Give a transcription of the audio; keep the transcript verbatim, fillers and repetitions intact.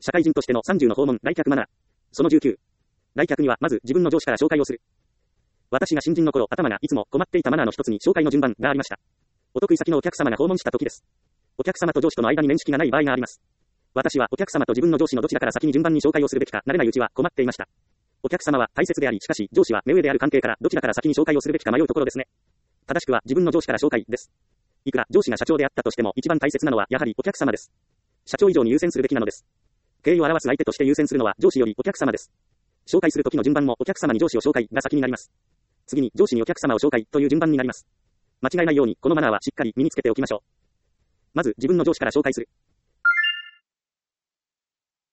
社会人としてのさんじゅうの訪問、来客マナー。そのじゅうきゅう。来客にはまず自分の上司から紹介をする。私が新人の頃、頭がいつも困っていたマナーの一つに紹介の順番がありました。お得意先のお客様が訪問した時です。お客様と上司との間に面識がない場合があります。私はお客様と自分の上司のどちらから先に順番に紹介をするべきか慣れないうちは困っていました。お客様は大切であり、しかし上司は目上である関係からどちらから先に紹介をするべきか迷うところですね。正しくは自分の上司から紹介です。いくら上司が社長であったとしても一番大切なのはやはりお客様です。社長以上に優先するべきなのです。敬意を表す相手として優先するのは上司よりお客様です。紹介する時の順番もお客様に上司を紹介が先になります。次に上司にお客様を紹介という順番になります。間違えないようにこのマナーはしっかり身につけておきましょう。まず自分の上司から紹介する。